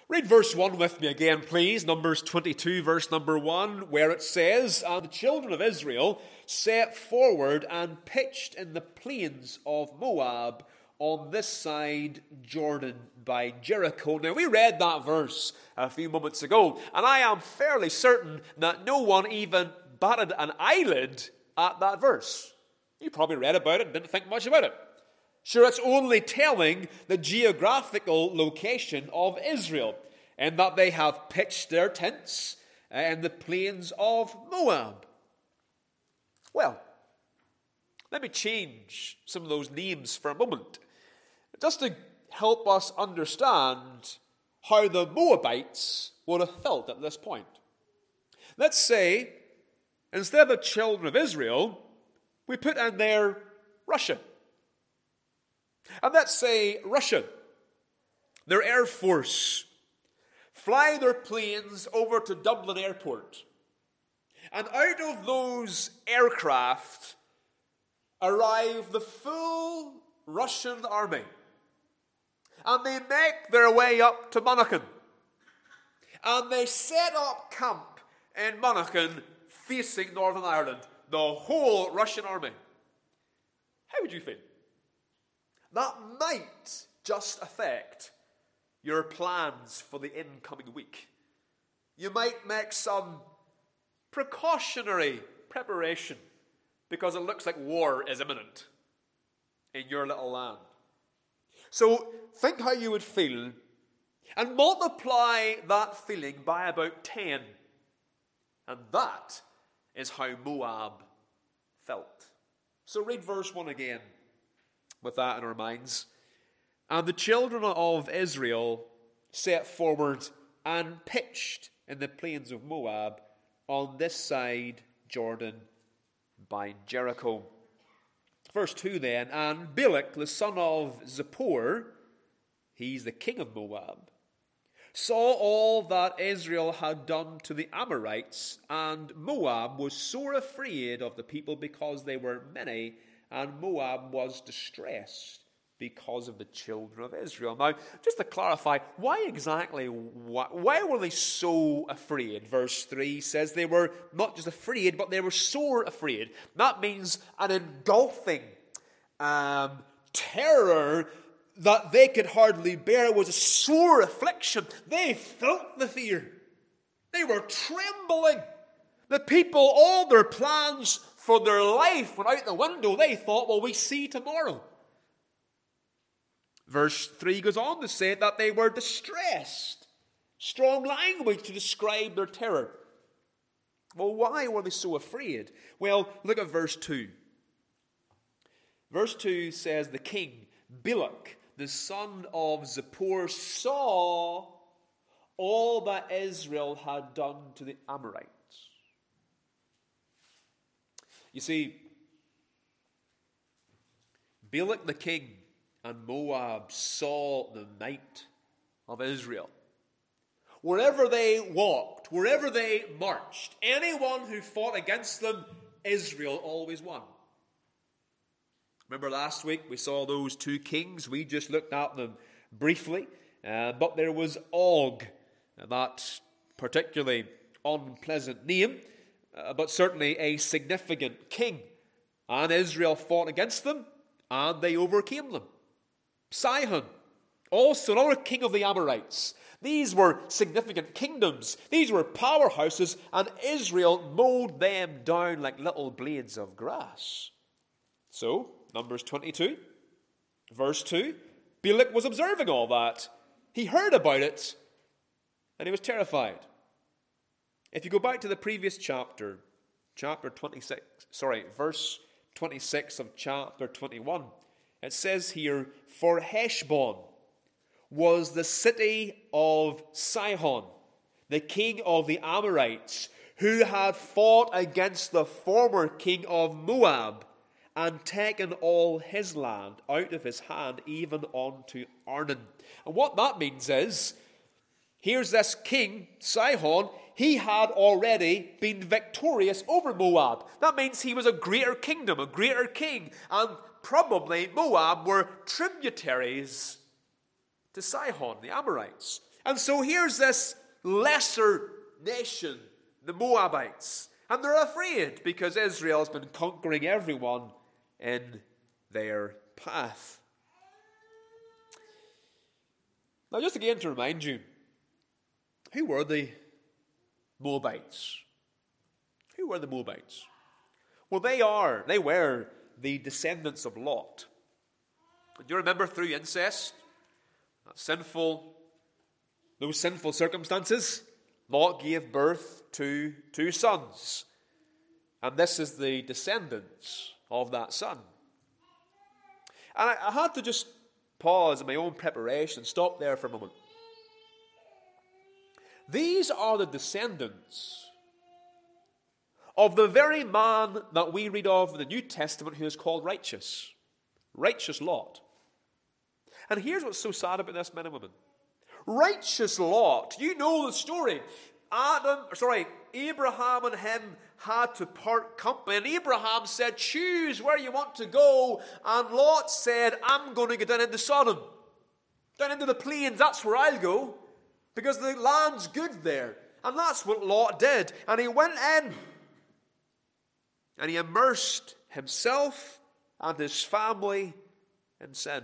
Read verse 1 with me again, please. Numbers 22, verse number 1, where it says, "And the children of Israel set forward and pitched in the plains of Moab on this side Jordan by Jericho." Now, we read that verse a few moments ago, and I am fairly certain that no one even batted an eyelid at that verse. You probably read about it and didn't think much about it. Sure, it's only telling the geographical location of Israel, and that they have pitched their tents in the plains of Moab. Well, let me change some of those names for a moment, just to help us understand how the Moabites would have felt at this point. Let's say, instead of the children of Israel, we put in there Russia. And let's say Russia, their Air Force, fly their planes over to Dublin Airport. And out of those aircraft arrive the full Russian army. And they make their way up to Monaghan. And they set up camp in Monaghan facing Northern Ireland. The whole Russian army. How would you feel? That might just affect your plans for the incoming week. You might make some precautionary preparation because it looks like war is imminent in your little land. So think how you would feel and multiply that feeling by about 10. And that is how Moab felt. So read verse 1 again with that in our minds. "And the children of Israel set forward and pitched in the plains of Moab on this side Jordan by Jericho." Verse 2 then, "And Balak, the son of Zippor," he's the king of Moab, "saw all that Israel had done to the Amorites, and Moab was sore afraid of the people because they were many, and Moab was distressed because of the children of Israel." Now, just to clarify, why were they so afraid? Verse 3 says they were not just afraid, but they were sore afraid. That means an engulfing terror that they could hardly bear. Was a sore affliction. They felt the fear. They were trembling. The people, all their plans for their life went out the window. They thought, well, we see tomorrow. Verse 3 goes on to say that they were distressed. Strong language to describe their terror. Well, why were they so afraid? Well, look at verse 2. Verse 2 says, "The king, Balak, the son of Zippor, saw all that Israel had done to the Amorites." You see, Balak the king and Moab saw the might of Israel. Wherever they walked, wherever they marched, anyone who fought against them, Israel always won. Remember last week we saw those two kings. We just looked at them briefly. But there was Og, that particularly unpleasant name, but certainly a significant king. And Israel fought against them, and they overcame them. Sihon, also another king of the Amorites. These were significant kingdoms. These were powerhouses, and Israel mowed them down like little blades of grass. So, Numbers 22, verse 2, Balak was observing all that. He heard about it, and he was terrified. If you go back to the previous chapter, verse 26 of chapter 21, it says here, "For Heshbon was the city of Sihon, the king of the Amorites, who had fought against the former king of Moab, and taken all his land out of his hand, even unto Arnon." And what that means is, here's this king, Sihon, he had already been victorious over Moab. That means he was a greater kingdom, a greater king, and probably Moab were tributaries to Sihon, the Amorites. And so here's this lesser nation, the Moabites. And they're afraid because Israel has been conquering everyone in their path. Now, just again to remind you, who were the Moabites? Who were the Moabites? Well, they were the descendants of Lot. Do you remember through incest, those sinful circumstances, Lot gave birth to 2 sons. And this is the descendants of that son. And I had to just pause in my own preparation, stop there for a moment. These are the descendants of the very man that we read of in the New Testament who is called righteous. Righteous Lot. And here's what's so sad about this, men and women. Righteous Lot, you know the story. Abraham and him had to part company. And Abraham said, choose where you want to go. And Lot said, I'm going to go down into Sodom. Down into the plains, that's where I'll go. Because the land's good there. And that's what Lot did. And he went in. And he immersed himself and his family in sin.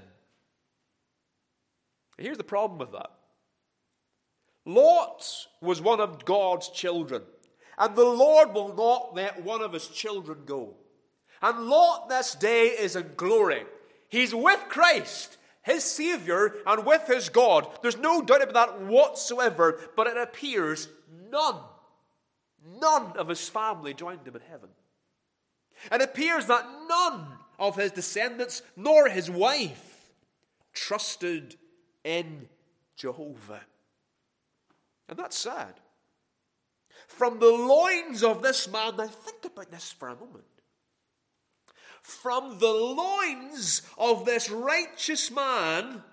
And here's the problem with that. Lot was one of God's children. And the Lord will not let one of his children go. And Lot this day is in glory. He's with Christ, his Savior, and with his God. There's no doubt about that whatsoever. But it appears none of his family joined him in heaven. It appears that none of his descendants, nor his wife, trusted in Jehovah. And that's sad. From the loins of this man, now think about this for a moment. From the loins of this righteous man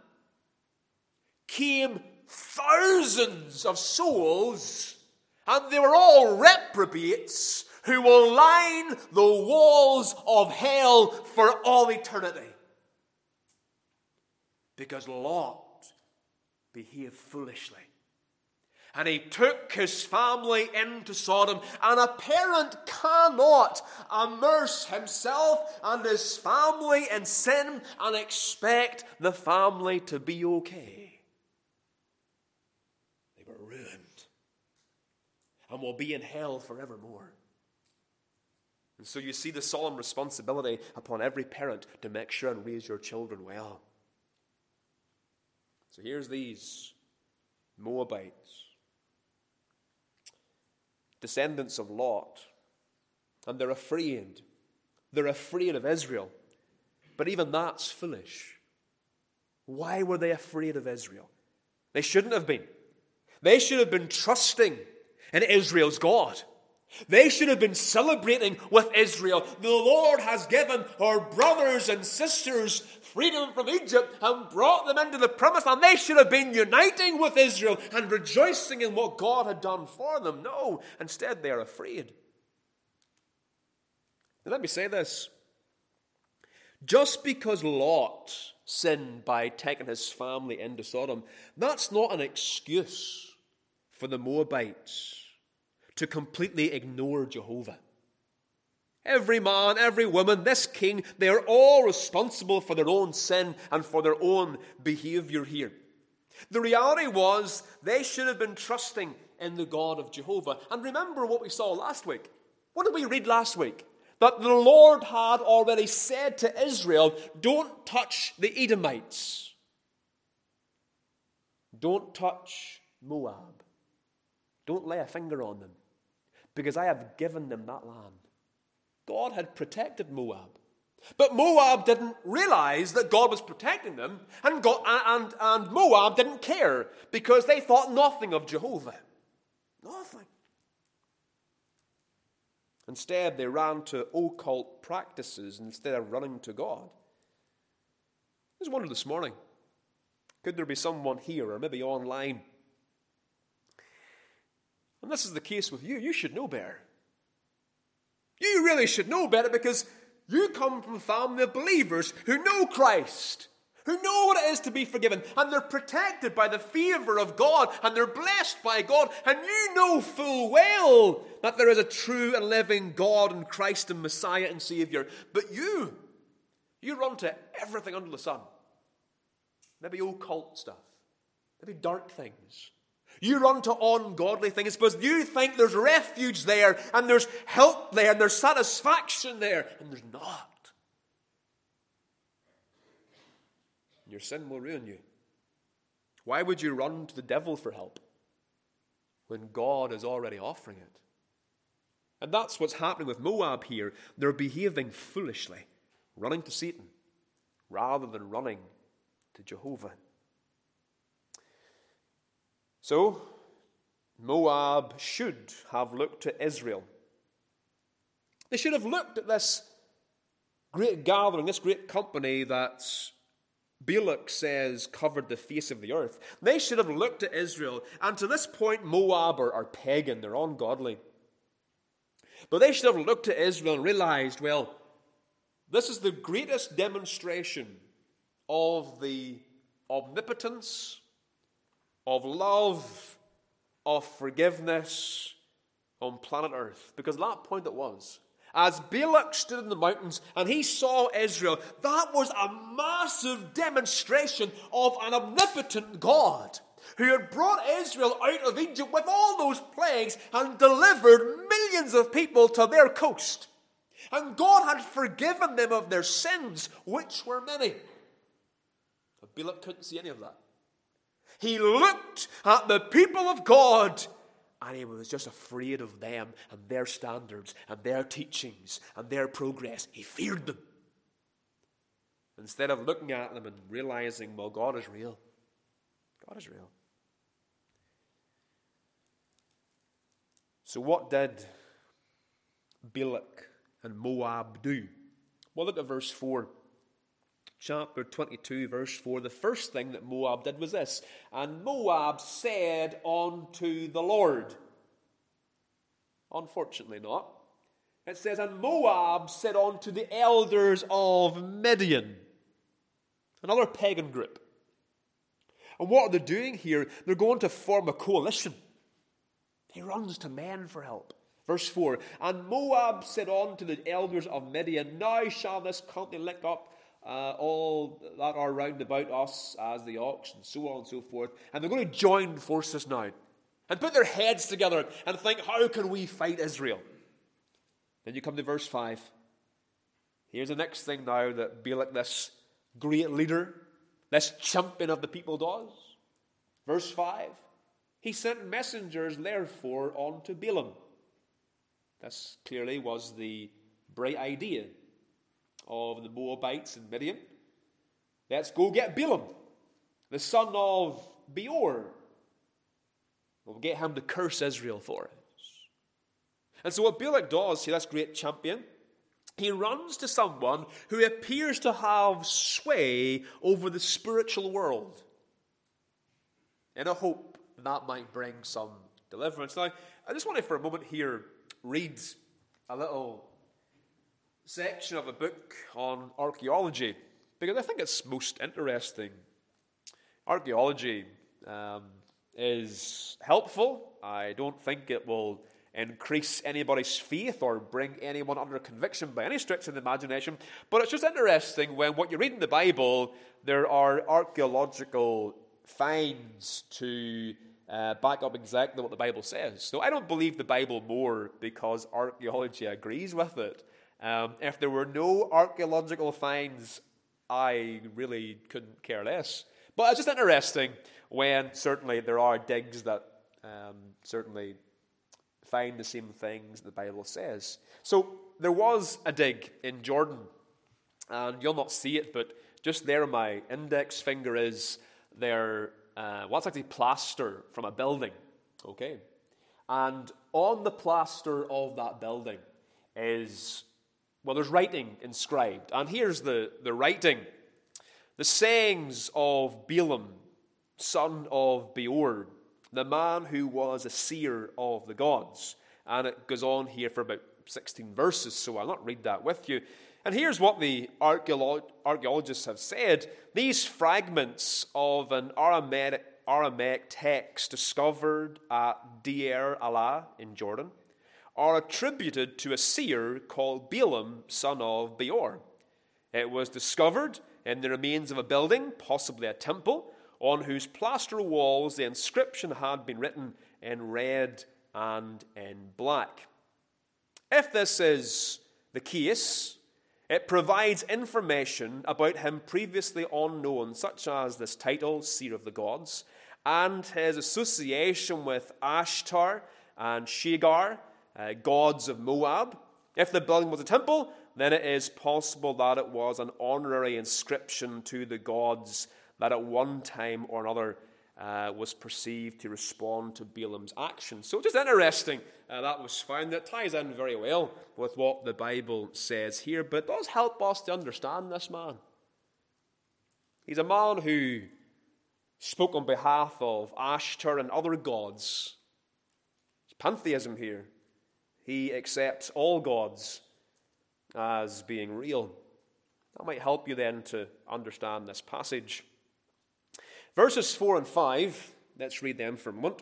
came thousands of souls, and they were all reprobates who will line the walls of hell for all eternity. Because Lot behaved foolishly. And he took his family into Sodom. And a parent cannot immerse himself and his family in sin and expect the family to be okay. They were ruined and will be in hell forevermore. And so you see the solemn responsibility upon every parent to make sure and raise your children well. So here's these Moabites, descendants of Lot, and they're afraid. They're afraid of Israel. But even that's foolish. Why were they afraid of Israel? They shouldn't have been. They should have been trusting in Israel's God. They should have been celebrating with Israel. The Lord has given our brothers and sisters freedom from Egypt and brought them into the promised land. They should have been uniting with Israel and rejoicing in what God had done for them. No, instead they are afraid. Now let me say this. Just because Lot sinned by taking his family into Sodom, that's not an excuse for the Moabites to completely ignore Jehovah. Every man, every woman, this king, they are all responsible for their own sin and for their own behavior here. The reality was they should have been trusting in the God of Jehovah. And remember what we saw last week. What did we read last week? That the Lord had already said to Israel, don't touch the Edomites. Don't touch Moab. Don't lay a finger on them, because I have given them that land. God had protected Moab. But Moab didn't realize that God was protecting them, and Moab didn't care, because they thought nothing of Jehovah. Nothing. Instead, they ran to occult practices instead of running to God. I just wondered this morning, could there be someone here or maybe online? And this is the case with you. You should know better. You really should know better, because you come from a family of believers who know Christ, who know what it is to be forgiven, and they're protected by the favor of God, and they're blessed by God, and you know full well that there is a true and living God and Christ and Messiah and Savior. But you run to everything under the sun. Maybe occult stuff, maybe dark things. You run to ungodly things because you think there's refuge there, and there's help there, and there's satisfaction there, and there's not. Your sin will ruin you. Why would you run to the devil for help when God is already offering it? And that's what's happening with Moab here. They're behaving foolishly, running to Satan rather than running to Jehovah. So, Moab should have looked to Israel. They should have looked at this great gathering, this great company that's Balak says covered the face of the earth. They should have looked at Israel, and to this point Moab are pagan, they're ungodly. But they should have looked at Israel and realized, well, this is the greatest demonstration of the omnipotence, of love, of forgiveness on planet earth. Because at that point it was. As Balak stood in the mountains and he saw Israel, that was a massive demonstration of an omnipotent God who had brought Israel out of Egypt with all those plagues and delivered millions of people to their coast. And God had forgiven them of their sins, which were many. But Balak couldn't see any of that. He looked at the people of God, and he was just afraid of them and their standards and their teachings and their progress. He feared them. Instead of looking at them and realizing, well, God is real. God is real. So what did Balak and Moab do? Well, look at verse 4. Chapter 22, verse 4, the first thing that Moab did was this. And Moab said unto the Lord. Unfortunately not. It says, and Moab said unto the elders of Midian. Another pagan group. And what are they doing here? They're going to form a coalition. He runs to men for help. Verse 4, and Moab said unto the elders of Midian, now shall this company lick up all that are round about us as the ox, and so on and so forth. And they're going to join forces now and put their heads together and think, how can we fight Israel? Then you come to verse 5. Here's the next thing now that Balak, this great leader, this champion of the people, does. Verse 5. He sent messengers therefore unto Balaam. This clearly was the bright idea of the Moabites and Midian. Let's go get Balaam, the son of Beor. We'll get him to curse Israel for us. And so what Balak does, see, this great champion, he runs to someone who appears to have sway over the spiritual world in a hope that might bring some deliverance. Now, I just want to for a moment here read a little section of a book on archaeology, because I think it's most interesting. Archaeology is helpful. I don't think it will increase anybody's faith or bring anyone under conviction by any stretch of the imagination, but it's just interesting when what you read in the Bible, there are archaeological finds to back up exactly what the Bible says. So I don't believe the Bible more because archaeology agrees with it. If there were no archaeological finds, I really couldn't care less. But it's just interesting when certainly there are digs that certainly find the same things the Bible says. So there was a dig in Jordan, and you'll not see it, but just there my index finger is there. What's actually plaster from a building, okay? And on the plaster of that building is, well, there's writing inscribed. And here's the writing. The sayings of Balaam, son of Beor, the man who was a seer of the gods. And it goes on here for about 16 verses, so I'll not read that with you. And here's what the archaeologists have said. These fragments of an Aramaic text discovered at Deir Allah in Jordan are attributed to a seer called Balaam, son of Beor. It was discovered in the remains of a building, possibly a temple, on whose plaster walls the inscription had been written in red and in black. If this is the case, it provides information about him previously unknown, such as this title, Seer of the Gods, and his association with Ashtar and Shagar, gods of Moab. If the building was a temple, then it is possible that it was an honorary inscription to the gods that at one time or another was perceived to respond to Balaam's actions. So just interesting that was found. That ties in very well with what the Bible says here, but it does help us to understand this man. He's a man who spoke on behalf of Ashtar and other gods. It's pantheism here. He accepts all gods as being real. That might help you then to understand this passage. Verses 4 and 5, let's read them for a moment.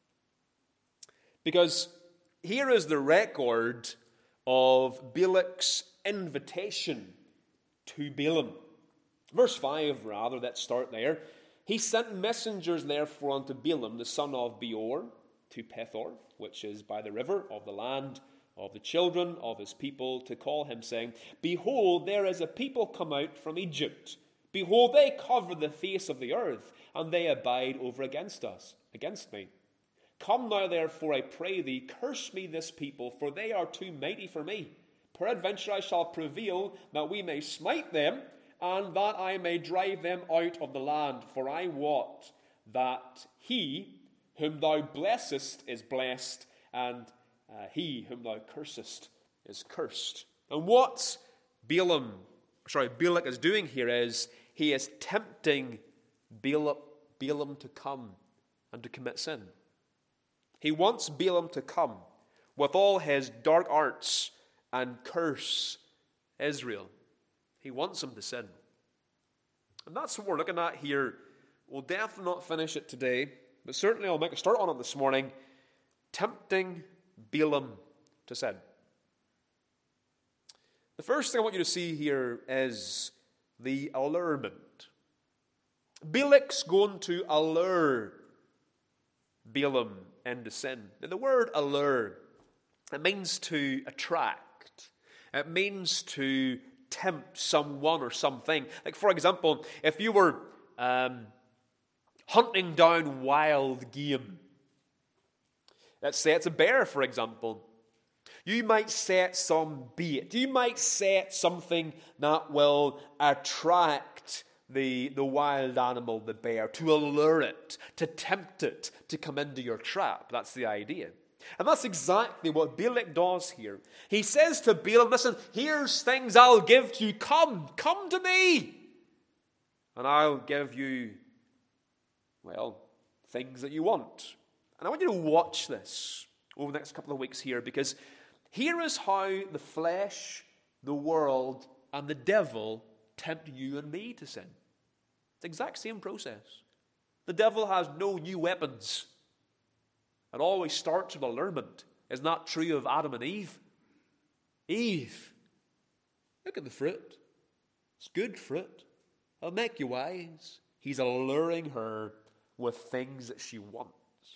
Because here is the record of Balak's invitation to Balaam. Verse 5, rather, let's start there. He sent messengers, therefore, unto Balaam, the son of Beor, to Pethor, which is by the river of the land of the children of his people, to call him, saying, Behold, there is a people come out from Egypt. Behold, they cover the face of the earth, and they abide over against me. Come now, therefore, I pray thee, curse me this people, for they are too mighty for me. Peradventure I shall prevail, that we may smite them, and that I may drive them out of the land. For I wot that he whom thou blessest is blessed, and he whom thou cursest is cursed. And what Balak is doing here is he is tempting Balaam to come and to commit sin. He wants Balaam to come with all his dark arts and curse Israel. He wants him to sin. And that's what we're looking at here. We'll definitely not finish it today, but certainly I'll make a start on it this morning. Tempting Balaam to sin. The first thing I want you to see here is the allurement. Balak's going to allure Balaam into sin. Now, the word allure, it means to attract. It means to tempt someone or something. Like, for example, if you were hunting down wild game, let's say it's a bear, for example, you might set some bait. You might set something that will attract the wild animal, the bear, to allure it, to tempt it to come into your trap. That's the idea. And that's exactly what Balak does here. He says to Balaam, listen, here's things I'll give to you. Come to me. And I'll give you, things that you want. And I want you to watch this over the next couple of weeks here, because here is how the flesh, the world, and the devil tempt you and me to sin. It's the exact same process. The devil has no new weapons. It always starts with allurement. Isn't that true of Adam and Eve? Eve, look at the fruit. It's good fruit. It'll make you wise. He's alluring her with things that she wants.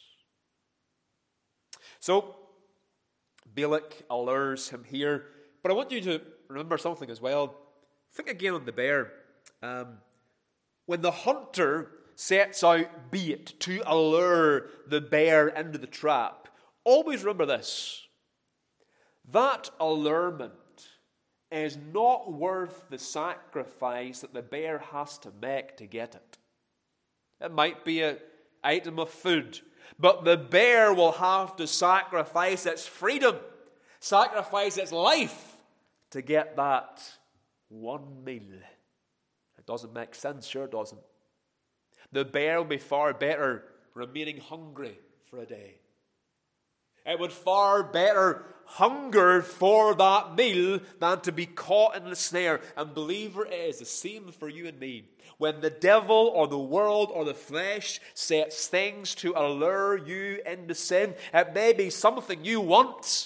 So, Balak allures him here. But I want you to remember something as well. Think again on the bear. When the hunter sets out bait to allure the bear into the trap, always remember this. That allurement is not worth the sacrifice that the bear has to make to get it. It might be an item of food, but the bear will have to sacrifice its freedom, sacrifice its life to get that one meal. It doesn't make sense, sure it doesn't. The bear will be far better remaining hungry for a day. It would far better hunger for that meal than to be caught in the snare. And believer, it is the same for you and me. When the devil or the world or the flesh sets things to allure you into sin, it may be something you want.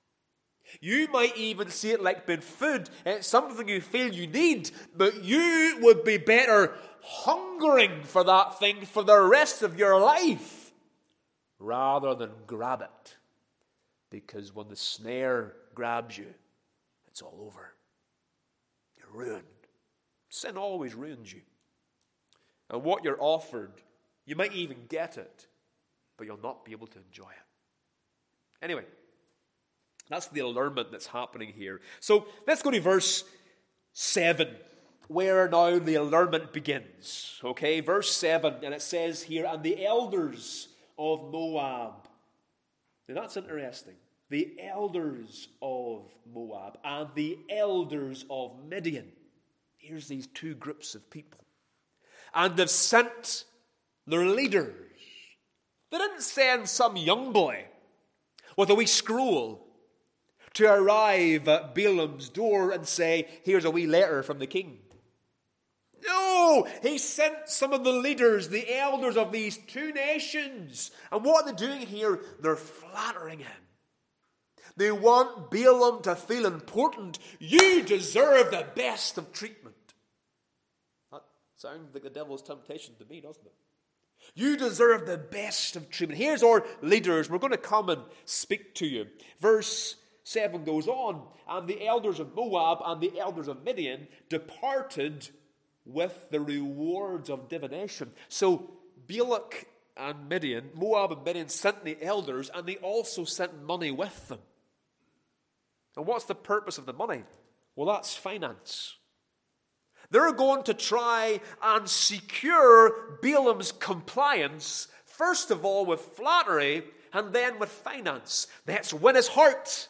You might even see it like being food. It's something you feel you need, but you would be better hungering for that thing for the rest of your life rather than grab it. Because when the snare grabs you, it's all over. You're ruined. Sin always ruins you. And what you're offered, you might even get it, but you'll not be able to enjoy it. Anyway, that's the allurement that's happening here. So let's go to verse 7, where now the allurement begins. Okay, verse 7, and it says here, and the elders of Moab. Now that's interesting. The elders of Moab and the elders of Midian. Here's these two groups of people. And they've sent their leaders. They didn't send some young boy with a wee scroll to arrive at Balaam's door and say, here's a wee letter from the king. No, he sent some of the leaders, the elders of these two nations. And what are they doing here? They're flattering him. They want Balaam to feel important. You deserve the best of treatment. That sounds like the devil's temptation to me, doesn't it? You deserve the best of treatment. Here's our leaders. We're going to come and speak to you. Verse 7 goes on, and the elders of Moab and the elders of Midian departed with the rewards of divination. So Balak and Midian, Moab and Midian sent the elders, and they also sent money with them. And what's the purpose of the money? Well, that's finance. They're going to try and secure Balaam's compliance, first of all with flattery, and then with finance. Let's win his heart.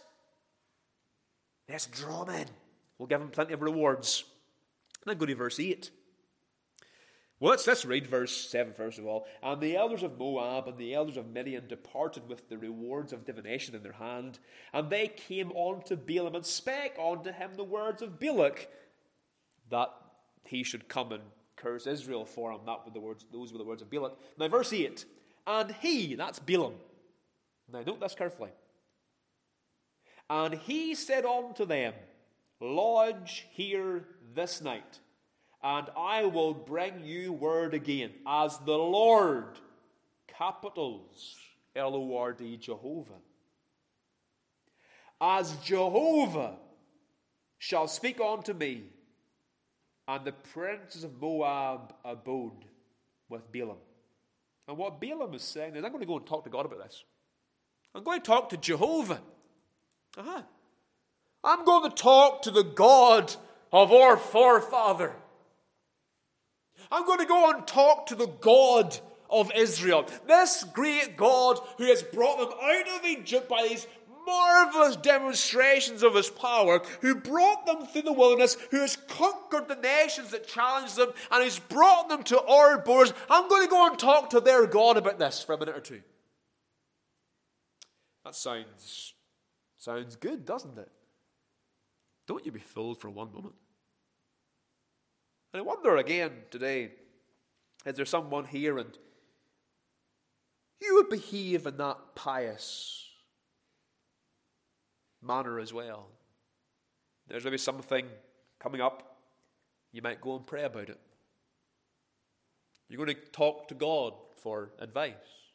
Let's draw him in. We'll give him plenty of rewards. And then go to verse 8. Well, let's read verse 7 first of all. And the elders of Moab and the elders of Midian departed with the rewards of divination in their hand. And they came unto Balaam and spake unto him the words of Balak, that he should come and curse Israel for him. Those were the words of Balak. Now verse 8. And he, that's Balaam. Now note this carefully. And he said unto them, lodge here this night, and I will bring you word again, as the Lord, capitals, L-O-R-D, Jehovah. As Jehovah shall speak unto me. And the princes of Moab abode with Balaam. And what Balaam is saying is, I'm going to go and talk to God about this. I'm going to talk to Jehovah. I'm going to talk to the God of our forefather. I'm going to go and talk to the God of Israel. This great God who has brought them out of Egypt by these marvelous demonstrations of his power, who brought them through the wilderness, who has conquered the nations that challenged them, and he's brought them to our borders. I'm going to go and talk to their God about this for a minute or two. That sounds good, doesn't it? Don't you be fooled for one moment. And I wonder again today, is there someone here and you would behave in that pious manner as well? There's maybe something coming up, you might go and pray about it. You're going to talk to God for advice.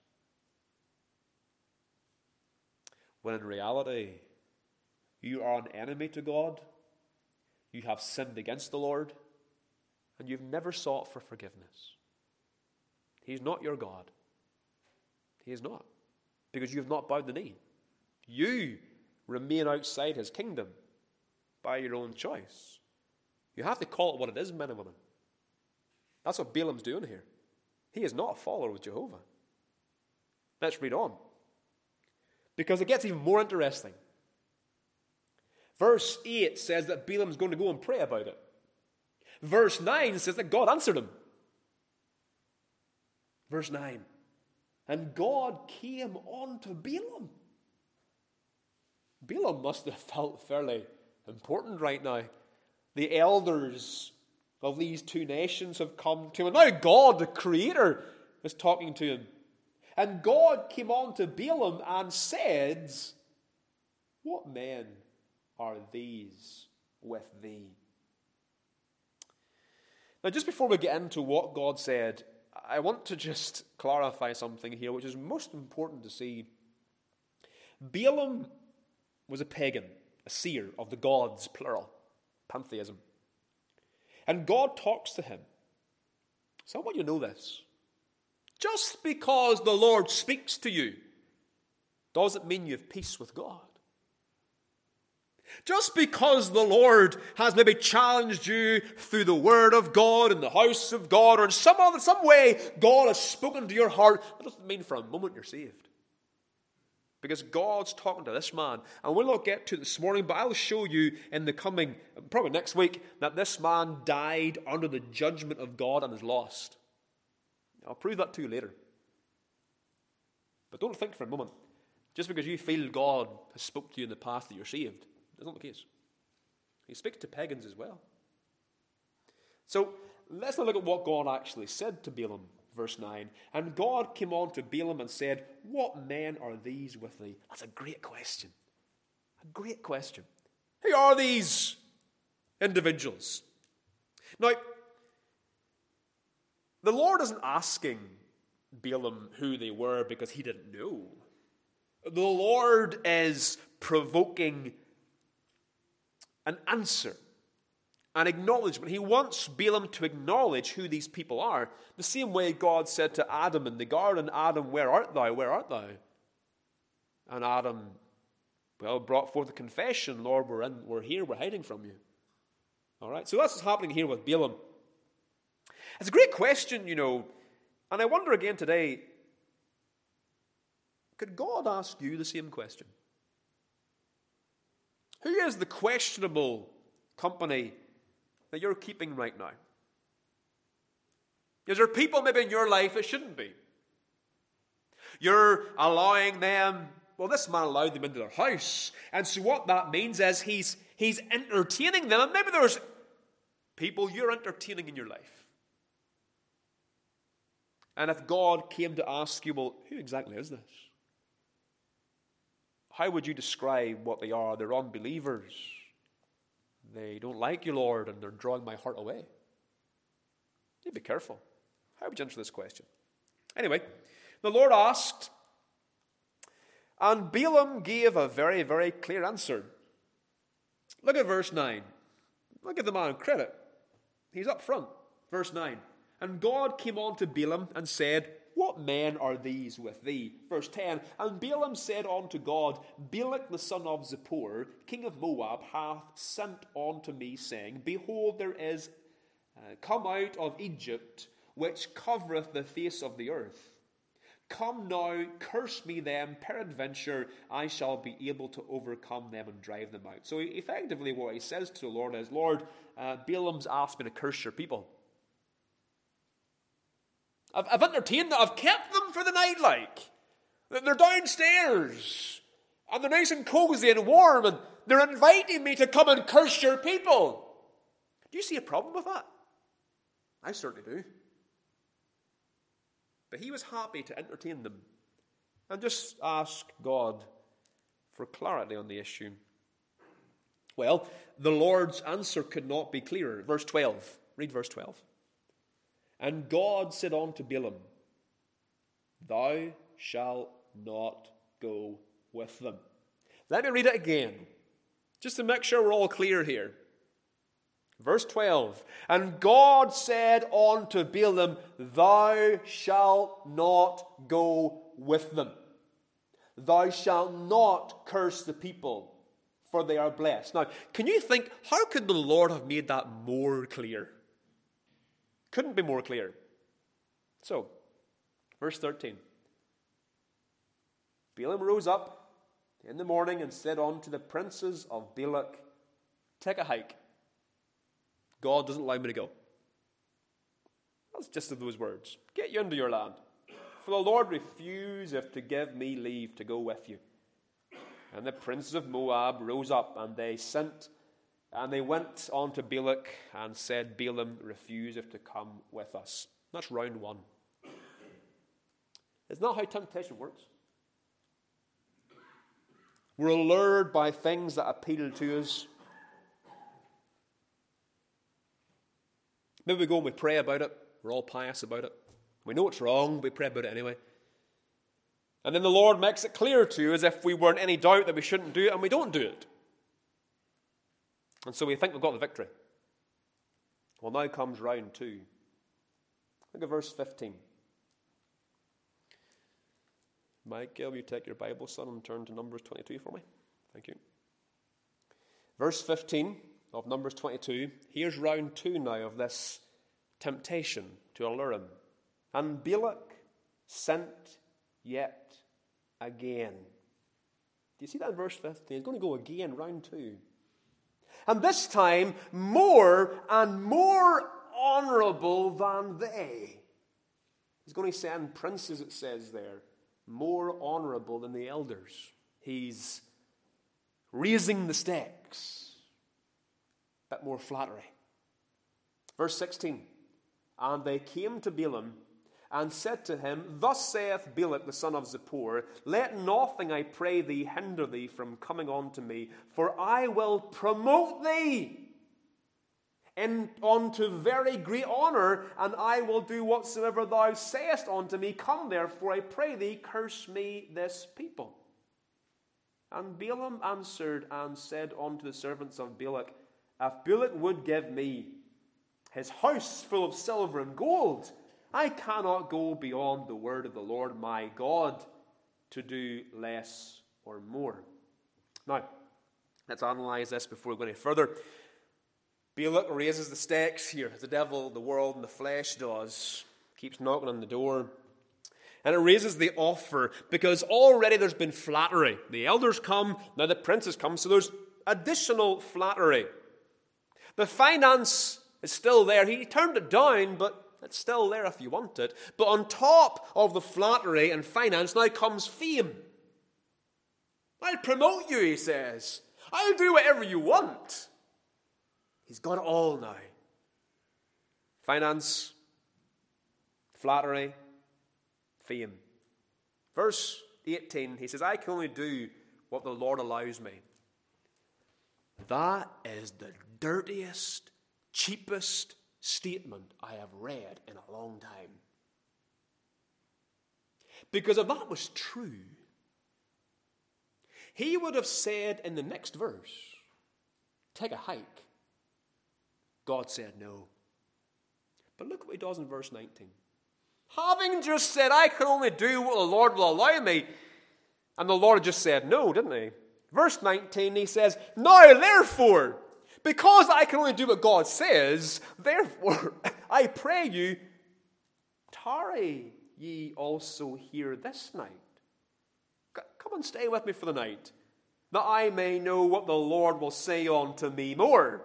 When in reality, you are an enemy to God, you have sinned against the Lord, and you've never sought for forgiveness. He's not your God. He is not. Because you have not bowed the knee. You remain outside his kingdom by your own choice. You have to call it what it is, men and women. That's what Balaam's doing here. He is not a follower of Jehovah. Let's read on. Because it gets even more interesting. Verse 8 says that Balaam's going to go and pray about it. Verse 9 says that God answered him. Verse 9. And God came unto Balaam Balaam must have felt fairly important right now. The elders of these two nations have come to him. And now God, the Creator, is talking to him. And God came on to Balaam and said, "What men are these with thee?" Now, just before we get into what God said, I want to just clarify something here, which is most important to see. Balaam was a pagan, a seer of the gods, plural, pantheism. And God talks to him. So I want you to know this. Just because the Lord speaks to you doesn't mean you have peace with God. Just because the Lord has maybe challenged you through the Word of God in the house of God, or in some way God has spoken to your heart, that doesn't mean for a moment you're saved. Because God's talking to this man. And we'll not get to it this morning, but I'll show you in the coming, probably next week, that this man died under the judgment of God and is lost. I'll prove that to you later. But don't think for a moment, just because you feel God has spoke to you in the past that you're saved. That's not the case. He speaks to pagans as well. So let's look at what God actually said to Balaam, verse 9. And God came on to Balaam and said, "What men are these with thee?" That's a great question. A great question. Who are these individuals? Now, the Lord isn't asking Balaam who they were because he didn't know. The Lord is provoking an answer, an acknowledgement. He wants Balaam to acknowledge who these people are. The same way God said to Adam in the garden, "Adam, where art thou? Where art thou?" And Adam, brought forth a confession, "Lord, we're here, we're hiding from you." All right, so that's what's happening here with Balaam. It's a great question, and I wonder again today, could God ask you the same question? Who is the questionable company that you're keeping right now? Is there people maybe in your life that shouldn't be? You're allowing them, this man allowed them into their house, and so what that means is he's entertaining them, and maybe there's people you're entertaining in your life. And if God came to ask you, who exactly is this? How would you describe what they are? They're unbelievers. They don't like you, Lord, and they're drawing my heart away. You'd be careful. How would you answer this question? Anyway, the Lord asked, and Balaam gave a very, very clear answer. Look at verse 9. I'll give the man credit. He's up front. Verse 9. And God came on to Balaam and said, "What men are these with thee?" Verse 10. And Balaam said unto God, "Balak the son of Zippor, king of Moab, hath sent unto me, saying, Behold, there is come out of Egypt, which covereth the face of the earth. Come now, curse me them, peradventure I shall be able to overcome them and drive them out." So effectively what he says to the Lord is, "Lord, Balaam's asked me to curse your people. I've entertained them. I've kept them for the night, They're downstairs. And they're nice and cozy and warm. And they're inviting me to come and curse your people. Do you see a problem with that? I certainly do. But he was happy to entertain them. And just ask God for clarity on the issue. Well, the Lord's answer could not be clearer. Verse 12. Read verse 12. And God said unto Balaam, "Thou shalt not go with them." Let me read it again, just to make sure we're all clear here. Verse 12. And God said unto Balaam, "Thou shalt not go with them. Thou shalt not curse the people, for they are blessed." Now, can you think, how could the Lord have made that more clear? Couldn't be more clear. So, verse 13. Balaam rose up in the morning and said unto the princes of Balak, "Take a hike. God doesn't allow me to go." That's just of those words. "Get you into your land. For the Lord refuseth to give me leave to go with you." And the princes of Moab rose up, and they went on to Balak and said, Balaam refuseth to come with us. That's round one. It's not how temptation works. We're allured by things that appeal to us. Maybe we go and we pray about it. We're all pious about it. We know it's wrong, but we pray about it anyway. And then the Lord makes it clear to us if we were in any doubt that we shouldn't do it, and we don't do it. And so we think we've got the victory. Well, now comes round two. Look at verse 15. Michael, will you take your Bible, son, and turn to Numbers 22 for me? Thank you. Verse 15 of Numbers 22. Here's round two now of this temptation to allure him. And Balak sent yet again. Do you see that in verse 15? He's going to go again, round two. And this time, more and more honorable than they. He's going to send princes, it says there, more honorable than the elders. He's raising the stakes. A bit more flattery. Verse 16. And they came to Balaam and said to him, Thus saith Balak the son of Zippor, Let nothing, I pray thee, hinder thee from coming unto me, for I will promote thee unto very great honor, and I will do whatsoever thou sayest unto me. Come therefore, I pray thee, curse me this people. And Balaam answered and said unto the servants of Balak, If Balak would give me his house full of silver and gold, I cannot go beyond the word of the Lord my God to do less or more. Now, let's analyze this before we go any further. Balak raises the stakes here, as the devil, the world, and the flesh does. Keeps knocking on the door. And it raises the offer, because already there's been flattery. The elders come, now the princes come, so there's additional flattery. The finance is still there. He turned it down, but it's still there if you want it. But on top of the flattery and finance now comes fame. I'll promote you, he says. I'll do whatever you want. He's got it all now. Finance, flattery, fame. Verse 18, he says, I can only do what the Lord allows me. That is the dirtiest, cheapest statement I have read in a long time. Because if that was true, he would have said in the next verse, take a hike. God said no. But look what he does in verse 19. Having just said, I can only do what the Lord will allow me, and the Lord just said no, didn't he? Verse 19, he says, Now therefore, because I can only do what God says, therefore, I pray you, tarry ye also here this night. Come and stay with me for the night, that I may know what the Lord will say unto me. More?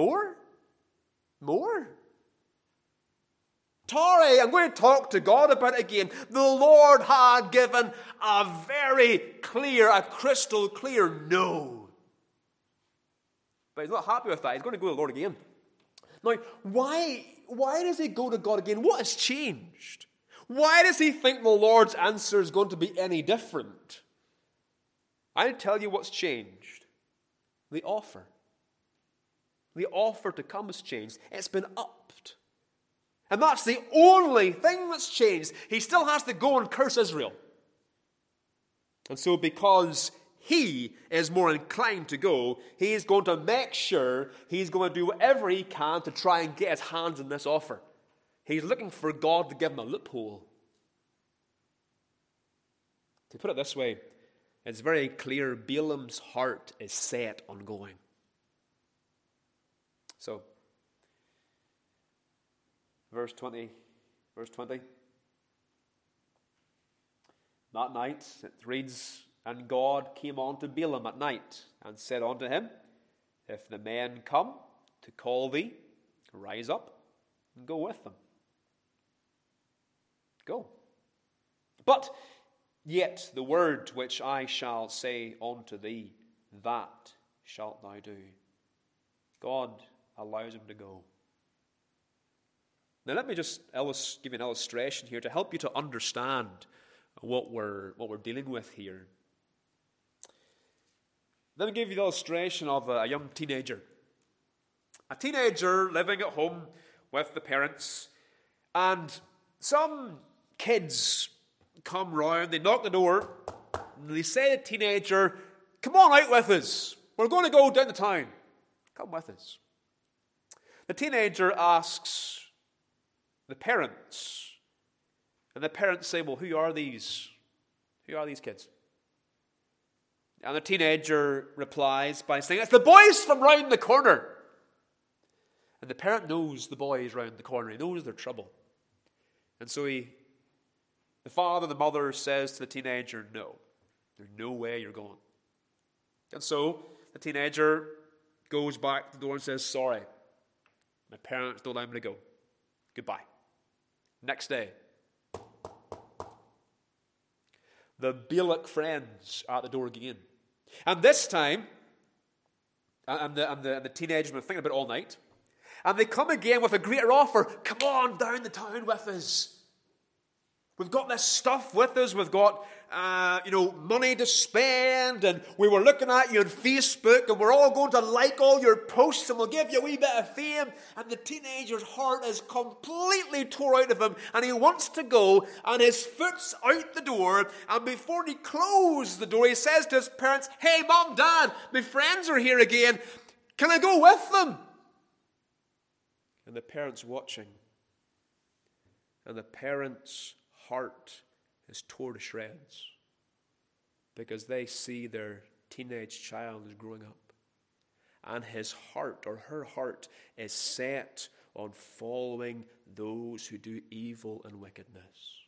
Tarry, I'm going to talk to God about it again. The Lord had given a very clear, a crystal clear no. But he's not happy with that. He's going to go to the Lord again. Now, why does he go to God again? What has changed? Why does he think the Lord's answer is going to be any different? I'll tell you what's changed. The offer. The offer to come has changed. It's been upped. And that's the only thing that's changed. He still has to go and curse Israel. And so because he is more inclined to go, he is going to make sure he's going to do whatever he can to try and get his hands on this offer. He's looking for God to give him a loophole. To put it this way, it's very clear Balaam's heart is set on going. So, verse 20. That night, it reads, And God came unto Balaam at night, and said unto him, If the men come to call thee, rise up, and go with them. Go. But Yet the word which I shall say unto thee, that shalt thou do. God allows him to go. Now let me just give you an illustration here to help you to understand what we're dealing with here. Let me give you the illustration of a young teenager. A teenager living at home with the parents, and some kids come round, they knock the door, and they say to the teenager, "Come on out with us. We're going to go down to town. Come with us." The teenager asks the parents, and the parents say, "Well, who are these? Who are these kids?" And the teenager replies by saying, "It's the boys from round the corner." And the parent knows the boys round the corner. He knows their trouble. And so the father, the mother says to the teenager, "No, there's no way you're going." And so the teenager goes back to the door and says, "Sorry, my parents don't allow me to go. Goodbye." Next day, the Bielek friends are at the door again. And this time, and the teenager has been thinking about it all night, and they come again with a greater offer. "Come on down the town with us. We've got this stuff with us. We've got, money to spend. And we were looking at you on Facebook. And we're all going to like all your posts. And we'll give you a wee bit of fame." And the teenager's heart is completely tore out of him. And he wants to go. And his foot's out the door. And before he closes the door, he says to his parents, "Hey, Mom, Dad, my friends are here again. Can I go with them?" And the parents watching. And the parents' heart is torn to shreds because they see their teenage child is growing up, and his heart or her heart is set on following those who do evil and wickedness.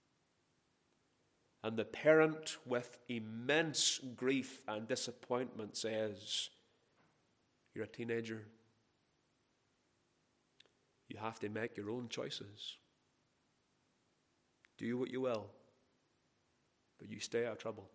And the parent, with immense grief and disappointment, says, "You're a teenager. You have to make your own choices. Do what you will, but you stay out of trouble."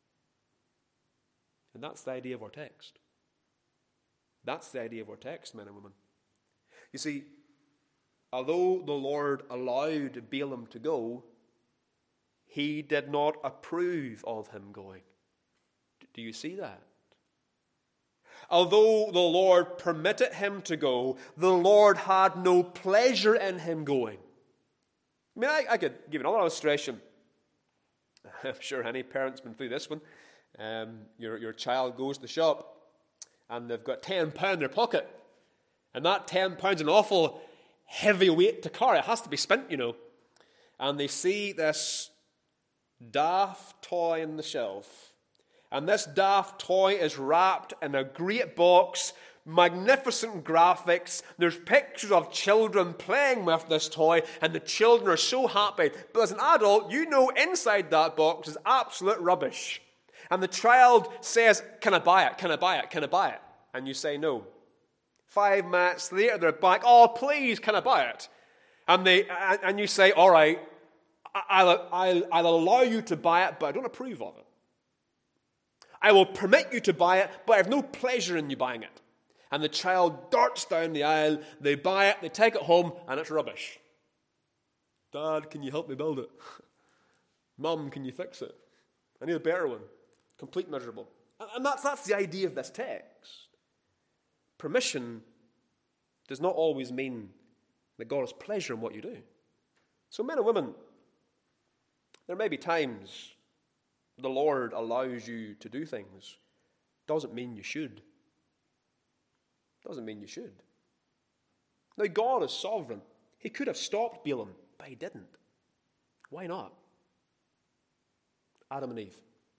And that's the idea of our text. That's the idea of our text, men and women. You see, although the Lord allowed Balaam to go, he did not approve of him going. Do you see that? Although the Lord permitted him to go, the Lord had no pleasure in him going. I mean, I could give another illustration. I'm sure any parent's been through this one. Your child goes to the shop and they've got £10 in their pocket. And that £10 is an awful heavy weight to carry. It has to be spent, And they see this daft toy on the shelf. And this daft toy is wrapped in a great box, magnificent graphics. There's pictures of children playing with this toy, and the children are so happy. But as an adult, inside that box is absolute rubbish. And the child says, "Can I buy it? Can I buy it? Can I buy it?" And you say no. 5 minutes later, they're back. "Oh, please, can I buy it?" And you say, "All right, I'll allow you to buy it, but I don't approve of it. I will permit you to buy it, but I have no pleasure in you buying it." And the child darts down the aisle, they buy it, they take it home, and it's rubbish. "Dad, can you help me build it?" "Mum, can you fix it? I need a better one." Complete miserable. And that's the idea of this text. Permission does not always mean that God has pleasure in what you do. So men and women, there may be times the Lord allows you to do things. Doesn't mean you should. Doesn't mean you should. Now, God is sovereign. He could have stopped Balaam, but he didn't. Why not? Adam and Eve.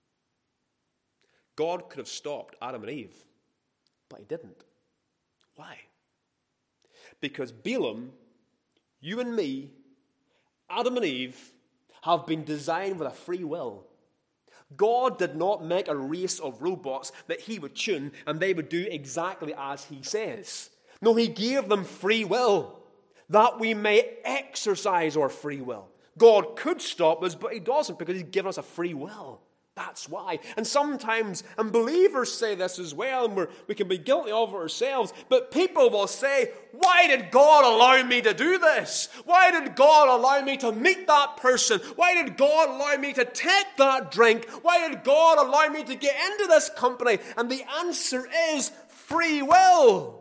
God could have stopped Adam and Eve, but he didn't. Why? Because Balaam, you and me, Adam and Eve, have been designed with a free will. God did not make a race of robots that he would tune and they would do exactly as he says. No, he gave them free will that we may exercise our free will. God could stop us, but he doesn't because he's given us a free will. That's why. And sometimes, and believers say this as well, and we can be guilty of it ourselves, but people will say, why did God allow me to do this? Why did God allow me to meet that person? Why did God allow me to take that drink? Why did God allow me to get into this company? And the answer is free will.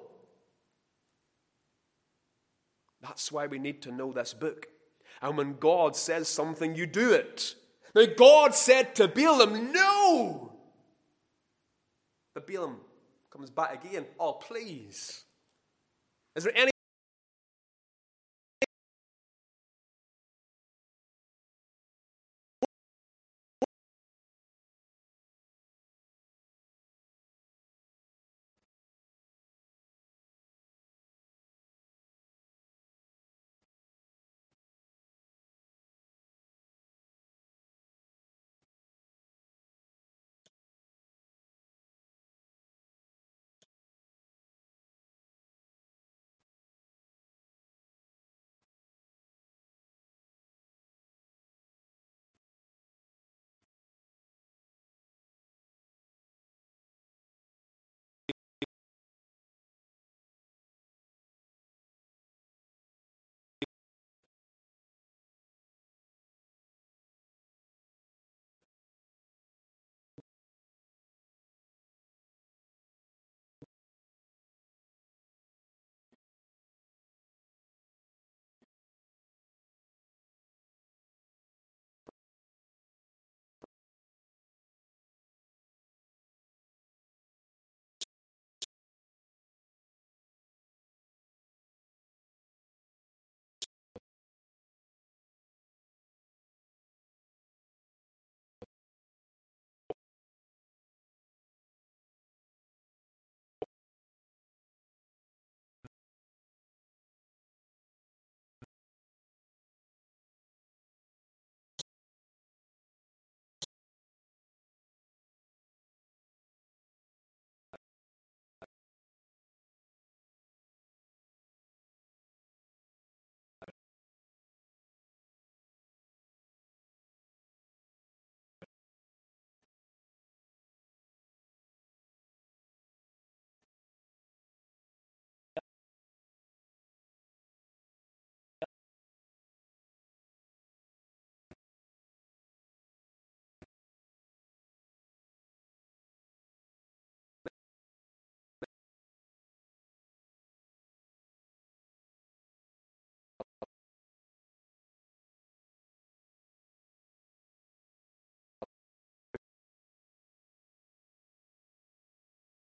That's why we need to know this book. And when God says something, you do it. Now, God said to Balaam, no. But Balaam comes back again. Oh, please. Is there any